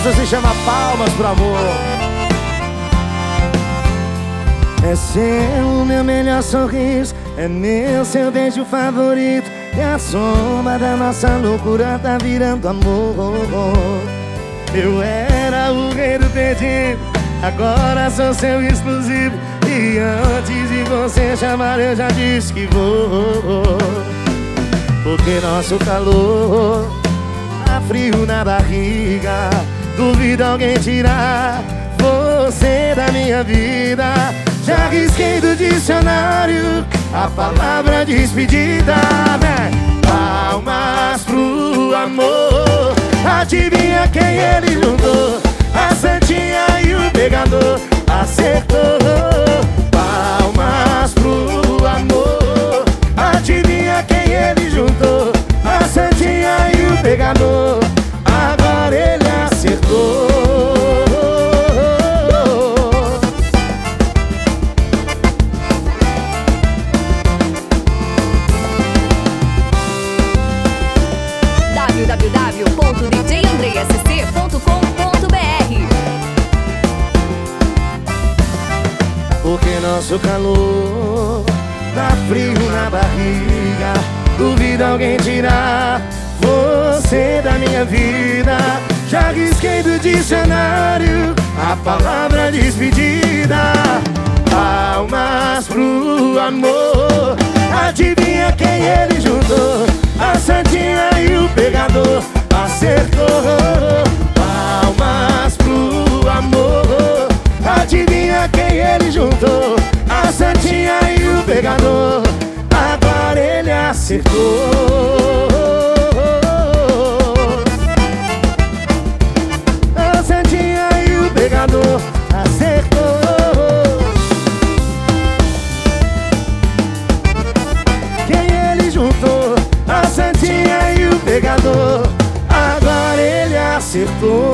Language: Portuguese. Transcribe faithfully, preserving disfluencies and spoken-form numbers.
Essa se chama Palmas pro Amor. É seu meu melhor sorriso, é meu seu beijo favorito, e a soma da nossa loucura tá virando amor. Eu era o rei do perdido, agora sou seu exclusivo, e antes de você chamar eu já disse que vou. Porque nosso calor tá frio na barriga, duvido alguém tirar você da minha vida. Já risquei do dicionário a palavra despedida, né? Palmas pro amor. Adivinha quem ele juntou? A santinha e o pegador. Acertou. Palmas pro amor. Adivinha quem ele juntou? A santinha e o pegador. Agora ele acertou. w w w ponto d j andrei s c ponto com ponto b r. Porque nosso calor tá frio na barriga, duvido alguém tirar você da minha vida. Já risquei do dicionário a palavra despedida. Palmas pro amor. Adivinha quem ele juntou? A santinha e o pegador. Acertou. Palmas pro amor. Adivinha quem ele juntou? A santinha e o pegador. Agora ele acertou. A santinha e o pegador. Acertou. Quem ele juntou? A santinha e o pegador. Agora ele acertou.